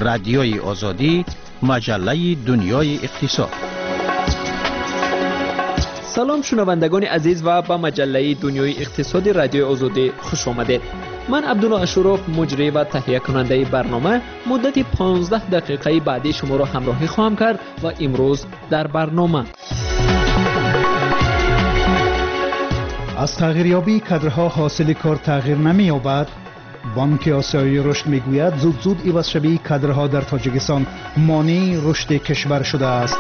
رادیوی آزادی، مجله دنیای اقتصاد. سلام شنوندگان عزیز و به مجله دنیای اقتصادی رادیوی آزادی خوش آمدید. من عبدالله اشرف، مجری و تهیه کننده برنامه، مدت 15 دقیقه بعدی شما را همراهی خواهم کرد و امروز در برنامه از تغییریابی کادرها حاصل کار تغییر نمی‌یابد. بانک آسیایی رشد میگوید زود زود عوض‌شوی کادرها در تاجیکستان مانع رشد کشور شده است.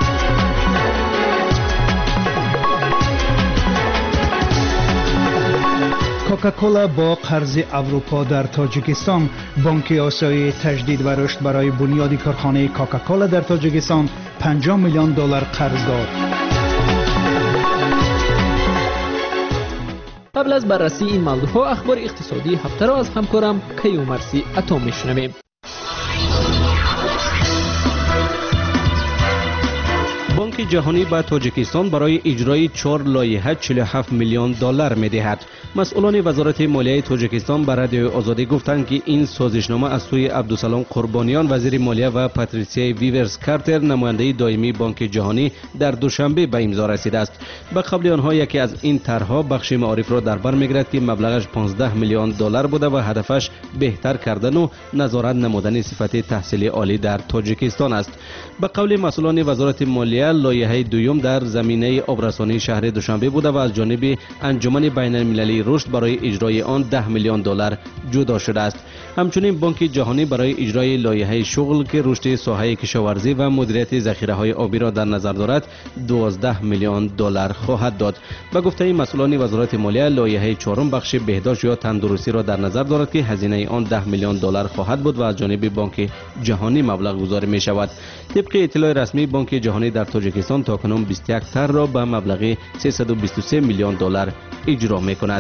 کوکاکولا با قرض اروپا در تاجیکستان. بانک آسیایی تجدید و رشد برای بنیاد کارخانه کوکاکولا در تاجیکستان 50 میلیون دلار قرض داد. قبل از بررسی این موضوعها اخبار اقتصادی هفته را از همکارم کیومرثی عطا میشنویم. بانک جهانی به تاجیکستان برای اجرای 4 لایحه 47 میلیون دلار می‌دهد. مسئولان وزارت مالیه تاجیکستان به رادیو آزادی گفتند که این سازشنامه از سوی عبدالسلام قربانیان وزیر مالیه و پاتریسیا ویورز کارتر نماینده دائمی بانک جهانی در دوشنبه به امضا رسیده است. به قبل آنها یکی از این طرح‌ها بخش معارف را در بر می‌گیرد که مبلغش 15 میلیون دلار بوده و هدفش بهتر کردن و نظارت نمودن صفت تحصیلی عالی در تاجیکستان است. به قول مسئولان وزارت مالیه لایحه دوم در زمینه آبرسانی شهر دوشنبه بوده و از جانب انجمن بین المللی رشد برای اجرای آن 10 میلیون دلار جدا شده است. همچنین بانک جهانی برای اجرای لایحه شغل که رشد ساحه کشاورزی و مدیریت ذخیره‌های آبی را در نظر دارد 12 میلیون دلار خواهد داد. به گفته مسئولان وزارت مالیه لایحه چهارم بخش بهداشت یا تندرستی را در نظر دارد که هزینه آن 10 میلیون دلار خواهد بود و از جانب بانک جهانی مبلغ گذاری می شود. طبق اطلاع رسمی بانک جهانی در تاجیکستان تاکنون 21 طرح را به مبلغ 323 میلیون دلار اجرا می کند.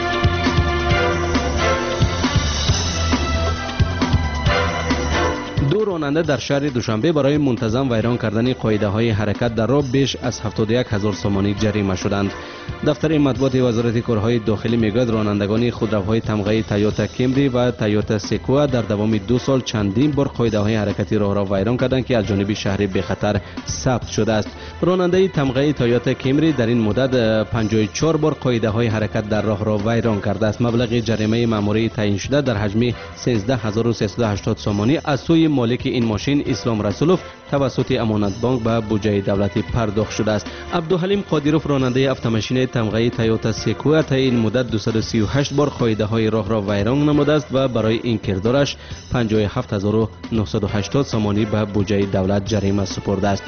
دو راننده در شهر دوشنبه برای منتظم ویران کردن قاعده‌های حرکت در راه بیش از 71,000 سومانی جریمه شدند. دفتر مطبوعات وزارت کارهای داخلی میگوید رانندگان خودروهای تمغه تویوتا کمری و تویوتا سکوئا در دوام 2 سال چندین بار قاعده‌های حرکتی راه را ویران کردند که از جانب شهر به خطر ثبت شده است. راننده تمغه تویوتا کمری در این مدت 54 بار قاعده‌های حرکت در راه را ویران کرده است. مبلغ جریمه مأموری تعیین شده در حجم 13380 سومانی از سوی مالک این ماشین اسلام رسولوف توسط امانت بانک به بودجه دولتی پرداخت شده است. عبدالحلیم قادیروف راننده اتومبیل تمغه تویوتا سکوئا تا این مدت 238 بار قاعده‌های راه را ویران نموده است و برای این کردارش 57980 سومانی به بودجه دولت جریمه سپرده است.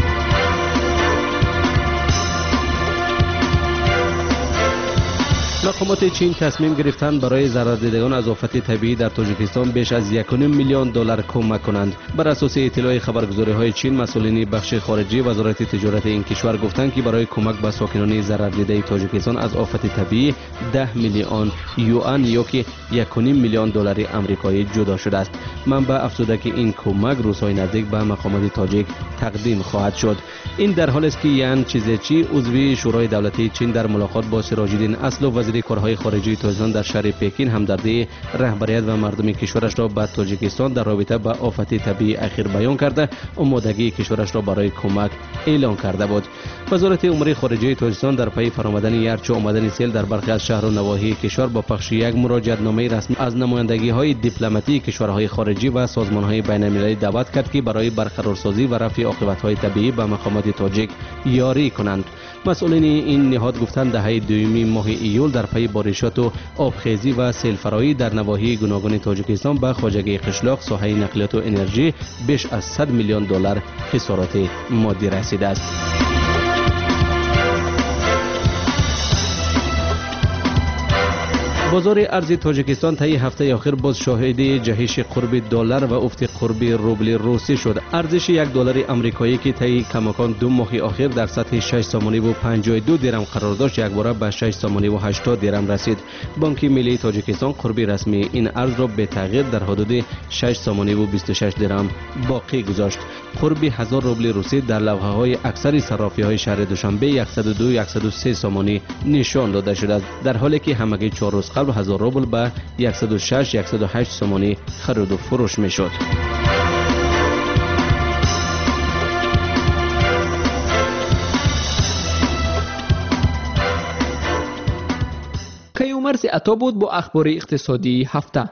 مقامات چین تصمیم گرفتند برای ضرردیدگان از آفت طبیعی در تاجیکستان بیش از 1.5 میلیون دلار کمک کنند. بر اساس اطلاع خبرگزاری‌های چین، مسئولین بخش خارجی وزارت تجارت این کشور گفتند که برای کمک به ساکنان ضرردیده تاجیکستان از آفت طبیعی 10 میلیون یوان یا که 1.5 میلیون دلار آمریکایی جدا شده است. منبع افزوده که این کمک روزهای نزدیک به مقامات تاجیک تقدیم خواهد شد. این در حالی است که یان چیزچی عضو شورای دولتی چین در ملاقات با سراج‌الدین اصل وزیر کارهای خارجه تاجیکستان در شهر پکین همدردی رهبریت و مردم کشورش را به تاجیکستان در رابطه با آفت طبیعی اخیر بیان کرده آمادگی کشورش را برای کمک اعلام کرده بود. وزارت امور خارجه تاجیکستان در پی فرآمدن یارچو آمدن سیل در برخی از شهر و نواحی کشور با پخش یک مراجعتنامه رسمی از نمایندگی‌های دیپلماتیک کشورهای خارجی و سازمان‌های بین‌المللی دعوت کرد که برای برقرارسازی و رفع عاقبت‌های طبیعی به مقامات تاجیک یاری کنند. مسئولین این نهاد گفتند دهه دوم ماه ایول در پی بارشات و آبخیزی و سیل‌فرایی در نواحی گوناگون تاجیکستان به خواجگی قشلاق ساحه نقلیات و انرژی بیش از 100 میلیون دلار خسارات مادی رسیده است. بازار ارز تاجیکستان طی هفته اخیر باز شاهد جهش قرب دلار و افت قرب روبل روسی شد. ارزش یک دلار آمریکایی که طی کماکان 2 ماه اخیر در سطح 6 سومانی و 52 درم قرار داشت یک باره به 6 سومانی و 80 درم رسید. بانک ملی تاجیکستان قرب رسمی این ارز را به تغییر در حدود 6 سومانی و 26 درم باقی گذاشت. قرب 1000 روبل روسی در لوحه های اکثر صرافی های شهر دوشنبه 102-103 سومانی نشان داده شده است، در حالی که همگی 4 روز قبل 1000 روبل به 106-108 سومانی خرید و فروش می شد. کیومرث عطا بود با اخبار اقتصادی هفته.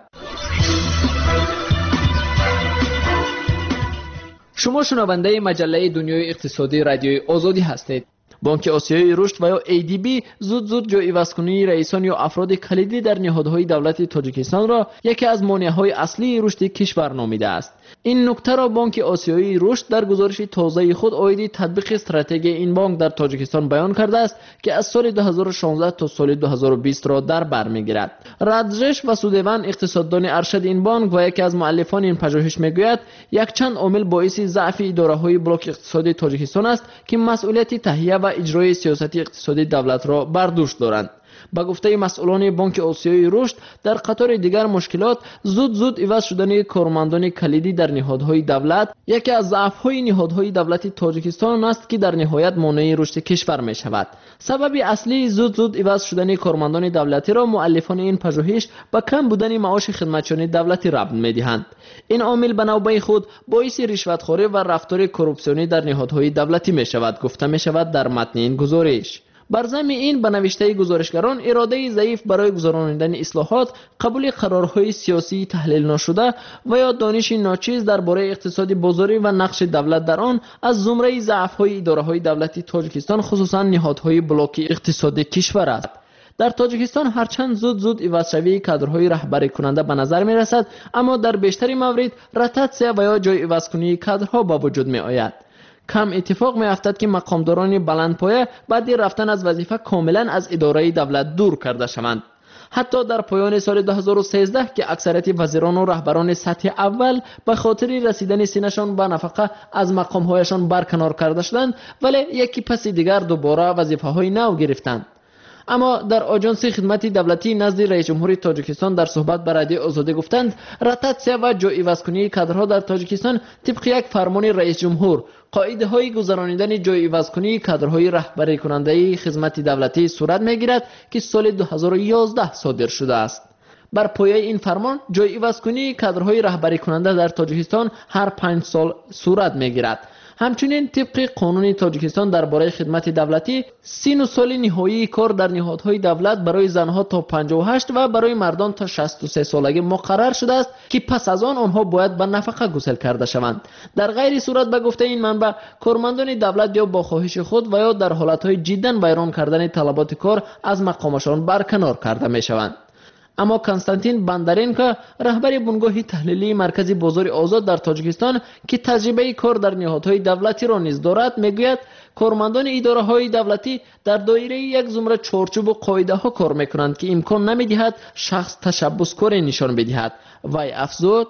شما شنونده مجله دنیای اقتصادی رادیوی آزادی هستید. بانک آسیایی رشد و یا ADB زود جای عوض‌کنی رئیسان یا افراد کلیدی در نهادهای دولتی تاجیکستان را یکی از مانع‌های اصلی رشد کشور نامیده است. این نکته را بانک آسیایی رشد در گزارش تازه خود عاید تطبیق استراتژی این بانک در تاجیکستان بیان کرده است که از سال 2016 تا سال 2020 را در بر می‌گیرد. رادژش و سودوان اقتصاددان ارشد این بانک و یکی از مؤلفان این پژوهش میگوید یک چند عامل باعث ضعف اداره‌های بلوک اقتصادی تاجیکستان است که مسئولیت تهیه و اجرای سیاست اقتصادی دولت را بر دوش دارند. با گفته مسئولان بانک آسیایی رشد در قطار دیگر مشکلات زود عوض شدن کارمندان کلیدی در نهادهای دولت یکی از ضعف‌های نهادهای دولتی تاجیکستان است که در نهایت مانع رشد کشور می شود. سبب اصلی زود عوض شدن کارمندان دولتی را مؤلفان این پژوهش با کم بودن معاش خدمتچیان دولتی ربط می‌دهند. این عامل به نوبه خود باعث رشوتخوری و رفتار کورپسیونی در نهادهای دولتی می شود گفته می شود در متن این گزارش. بر ضمن این به نوشته گزارشگران اراده ضعیف برای گذراندن اصلاحات، قبول قرارهای سیاسی تحلیل نشده و یا دانش ناچیز درباره اقتصاد بازاری و نقش دولت در آن از زمره ضعف‌های اداره‌های دولتی تاجیکستان خصوصا نهادهای بلوک اقتصادی کشور است. در تاجیکستان هرچند زود عوض‌شوی کادرهای رهبری کننده به نظر می رسد، اما در بیشتر موارد روتاسیا و یا جای عوض‌کنی کادرها با وجود می آید. کم اتفاق می افتد که مقامداران بلندپایه بعد رفتن از وظیفه کاملا از اداره دولت دور کرده شوند. حتی در پایان سال 2013 که اکثریت وزیران و رهبران سطح اول به خاطر رسیدن سینشان به نفقه از مقامهایشان برکنار کرده شدند، ولی یکی پس دیگر دوباره وظیفه‌های نو گرفتند. اما در آژانس خدمت دولتی نزد رئیس جمهور تاجیکستان در صحبت با رادیو آزادی گفتند روتاسیا و جای عوض‌کنی کادرها در تاجیکستان طبق یک فرمان رئیس جمهور قاعده های گذراندن جای عوض‌کنی کادرهای رهبری کننده خدمت دولتی صورت میگیرد که سال 2011 صادر شده است. بر پایه این فرمان جای عوض‌کنی کادرهای رهبری کننده در تاجیکستان هر 5 سال صورت میگیرد. همچنین طبق قانون تاجیکستان درباره خدمت دولتی 30 سال نهایی کار در نهادهای دولت برای زنها تا 58 و برای مردان تا 63 سالگی مقرر شده است که پس از آنها باید به نفقه گسل کرده شوند. در غیر صورت به گفته این منبع کارمندان دولت یا با خواهش خود و یا در حالتهای جدا ویران کردن طلبات کار از مقامشان برکنار کرده می شوند. اما کنستانتین بندرینکا رهبر بنگاه تحلیلی مرکز بازار آزاد در تاجیکستان که تجربه کار در نهادهای دولتی را نیز دارد میگوید کارمندان اداره‌های دولتی در دایره یک زمره چارچوب و قاعده‌ها کار می‌کنند که امکان نمی‌دهد شخص تشبث‌کاری نشان بدهد. وی افزود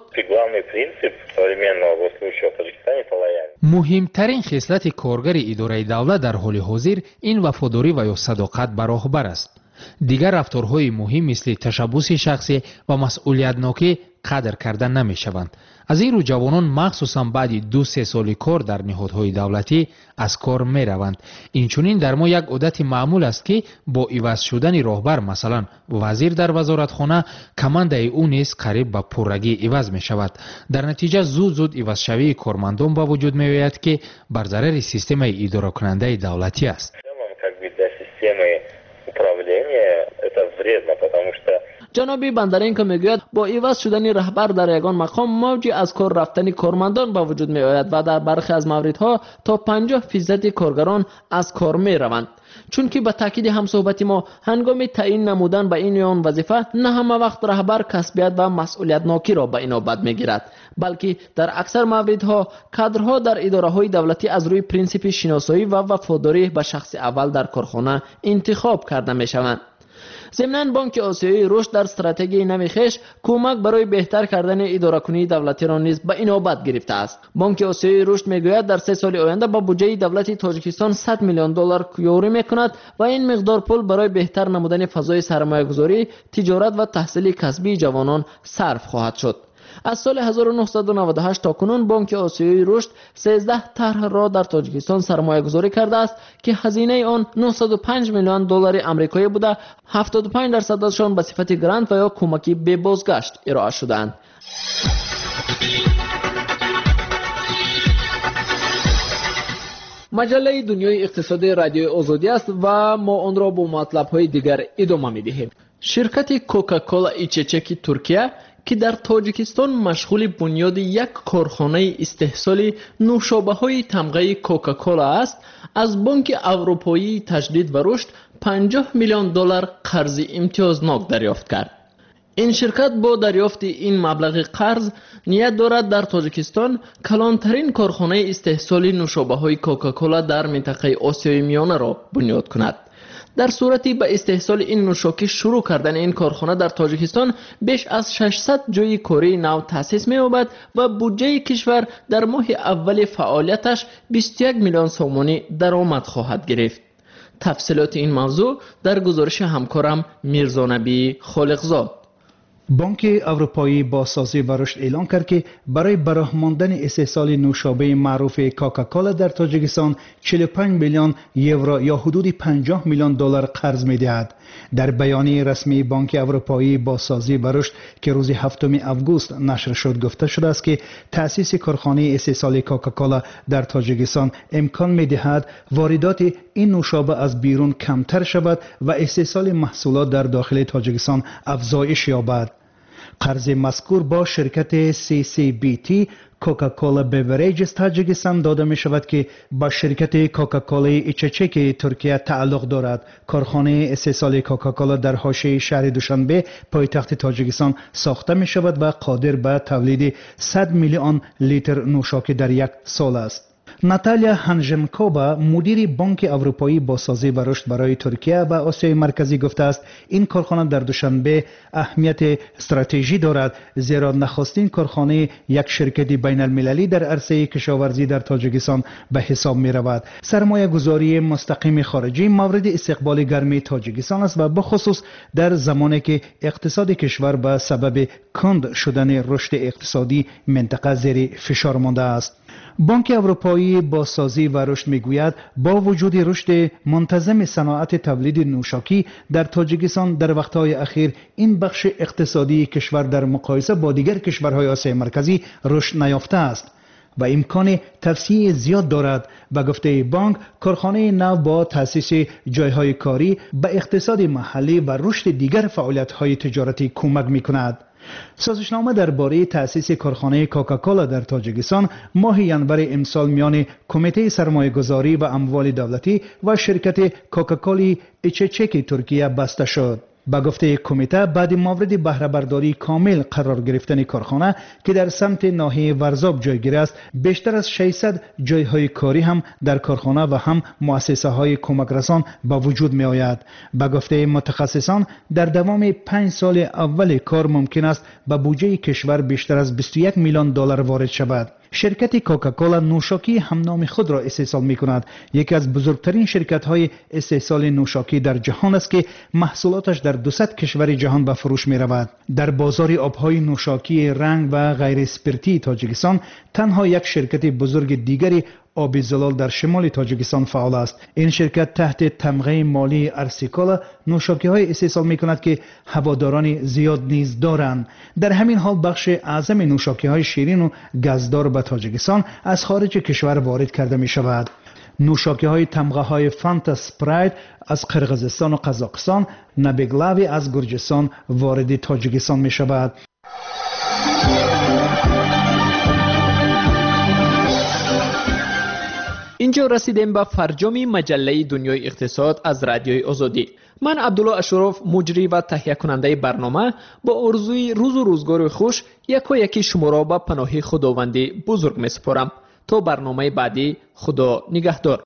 مهمترین خصلت کارگر اداره دولت در حال حاضر این وفاداری و یا صداقت به راهبر است. دیگر رفتارهای مهم مثل تشبث شخصی و مسئولیتناکی قدر کردن نمی شوند. از این رو جوانان مخصوصا بعد 2-3 سال کار در نهادهای دولتی از کار می روند. اینچنین در ما یک عادت معمول است که با عوض شدن راهبر مثلا وزیر در وزارتخانه کمانده او نیز قریب به پررگی عوض می شود. در نتیجه زود عوض شوی کارمندان با وجود می آید که بر ضرر سیستم اداره کننده دولتی است. جنابی بندرینکا میگوید با عوض شدن رهبر در یگان مقام موجی از کار رفتن کارمندان به وجود می آید و در برخی از موردها تا 50% کارگران از کار می روند. چون که به تاکید همصحبت ما هنگام تعیین نمودن به این یا آن وظیفه نه همه وقت رهبر کسبیت و مسئولیتناکی را به اینابت میگیرد، بلکه در اکثر موردها کادرها در اداره‌های دولتی از روی پرینسیپ شناسایی و وفاداری به شخص اول در کارخانه انتخاب کرده میشوند. ضمناً بانک آسیایی رشد در استراتژی نو خویش کمک برای بهتر کردن اداره‌کنی دولتی را نیز به اینابت گرفته است. بانک آسیایی رشد میگوید در 3 سال آینده با بودجه دولتی تاجیکستان $100 میلیون یاری میکند و این مقدار پول برای بهتر نمودن فضای سرمایه‌گذاری، تجارت و تحصیل کسبی جوانان صرف خواهد شد. از سال 1998 تا کنون بانک آسیایی رشد 13 طرح را در تاجیکستان سرمایه گذاری کرده است که هزینه آن $905 میلیون آمریکایی بوده. 75% ازشان به صفت گرانت و یا کمکی به بازگشت ارائه شدند. مجله دنیای اقتصادی رادیو آزادی است و ما آن را با مطلب‌های دیگر ادامه می‌دهیم. شرکت کوکاکولا ایچچکی ترکیه که در تاجیکستان مشغول بنیاد یک کارخانه استحصال نوشابه‌های تمغه کوکاکولا است، از بانک اروپایی تجدید و رشد 50 میلیون دلار قرض امتیازناک دریافت کرد. این شرکت با دریافت این مبلغ قرض نیت دارد در تاجیکستان کلانترین کارخانه استحصال نوشابه‌های کوکاکولا در منطقه آسیای میانه را بنیاد کند. در صورتی به استحصال این نوشاکی شروع کردن این کارخانه در تاجیکستان بیش از 600 جای کاری نو تأسیس می‌یابد و بودجه کشور در ماه اول فعالیتش 21 میلیون سومانی درآمد خواهد گرفت. تفصیلات این موضوع در گزارش همکارم میرزا نبی خالقزاد. بانک اروپایی بازسازی و رشد اعلام کرد که برای برآمدن استحصال نوشابه معروف کوکاکولا در تاجیکستان 45 میلیون یورو یا حدود 50 میلیون دلار قرض می‌دهد. در بیانیه رسمی بانک اروپایی بازسازی و رشد که روز 7 آگوست نشر شد گفته شده است که تأسیس کارخانه استحصال کوکاکولا در تاجیکستان امکان می‌دهد واردات این نوشابه از بیرون کمتر شود و استحصال محصولات در داخل تاجیکستان افزایش یابد. قرض مذکور با شرکت CCBT کوکاکولا بیوریجز تاجیکستان داده می شود که با شرکت کوکاکولا ایچچکی ترکیه تعلق دارد. کارخانه استحصال کوکاکولا در حاشیه شهر دوشنبه پایتخت تاجیکستان ساخته می شود و قادر به تولید 100 میلیون لیتر نوشاکی در یک سال است. ناتالیا هانژنکوبا مدیر بانک اروپایی بازسازی و رشد برای ترکیه و آسیای مرکزی گفته است این کارخانه در دوشنبه اهمیت استراتژی دارد، زیرا نخستین کارخانه یک شرکت بین المللی در عرصه کشاورزی در تاجیکستان به حساب می رود. سرمایه گذاری مستقیم خارجی مورد استقبال گرمی تاجیکستان است و بخصوص در زمانی که اقتصاد کشور به سبب کند شدن رشد اقتصادی منطقه زیر فشار مانده است. بانک اروپایی بازسازی و رشد میگوید با وجود رشد منتظم صنعت تولید نوشاکی در تاجیکستان در وقتهای اخیر این بخش اقتصادی کشور در مقایسه با دیگر کشورهای آسیای مرکزی رشد نیافته است و امکان توسعه زیاد دارد. به گفته بانک کارخانه نو با تأسیس جایهای کاری به اقتصاد محلی و رشد دیگر فعالیت‌های تجارتی کمک می‌کند. سازشنامه درباره تأسیس کارخانه کوکاکولا در تاجیکستان ماه ینور امسال میان کمیته سرمایه‌گذاری و اموال دولتی و شرکت کوکاکولا ایچچکی ترکیه بسته شد. با گفته کمیته بعد مورد بهره برداری کامل قرار گرفتن کارخانه که در سمت ناحیه ورزاب جایگیر است، بیشتر از 600 جایهای کاری هم در کارخانه و هم مؤسسه های کمک رسان با وجود می آید. با گفته متخصصان در دوام 5 سال اول کار ممکن است به بودجه کشور بیشتر از 21 میلیون دلار وارد شود. شرکت کوکاکولا نوشاکی هم نام خود را استحصال می کند. یکی از بزرگترین شرکت های استحصال نوشاکی در جهان است که محصولاتش در 200 کشور جهان به فروش می رود. در بازار آبهای نوشاکی رنگ و غیر اسپرتی تاجیکستان تنها یک شرکت بزرگ دیگری آب زلال در شمال تاجیکستان فعال است. این شرکت تحت تمغه مالی ارسیکولا نوشاکی های استحصال می کند که هواداران زیاد نیز دارند. در همین حال بخش اعظم نوشاکی های شیرین و گازدار به تاجیکستان از خارج کشور وارد کرده می شود. نوشاکی های تمغه های فانتا اسپرایت از قرقیزستان و قزاقستان، نبیگلاوی از گرجستان وارد تاجیکستان می شود. اینجا رسیدیم به فرجام مجله دنیای اقتصاد از رادیوی آزادی. من عبدالله اشرف مجری و تهیه کننده برنامه با آرزوی روز و روزگار خوش یکی شما را به پناه خداوندی بزرگ می سپارم. تا برنامه بعدی، خدا نگهدار.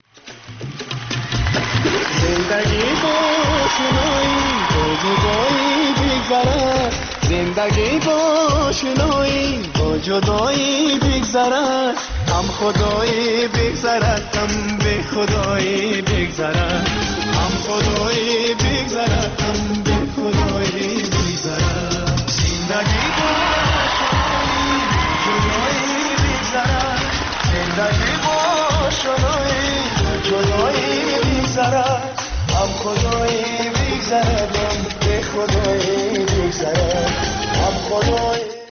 زندگی با شنایی با جدایی بگذرد، هم خدایی بگذرد هم به خدایی بگذرد، هم خدایی بگذرد هم به خدایی بگذرد. زندگی با شنایی بگذرد، زندگی با شنایی جدایی بگذرد، هم خدایی بگذرد هم به خدایی بگذرد، هم خدایی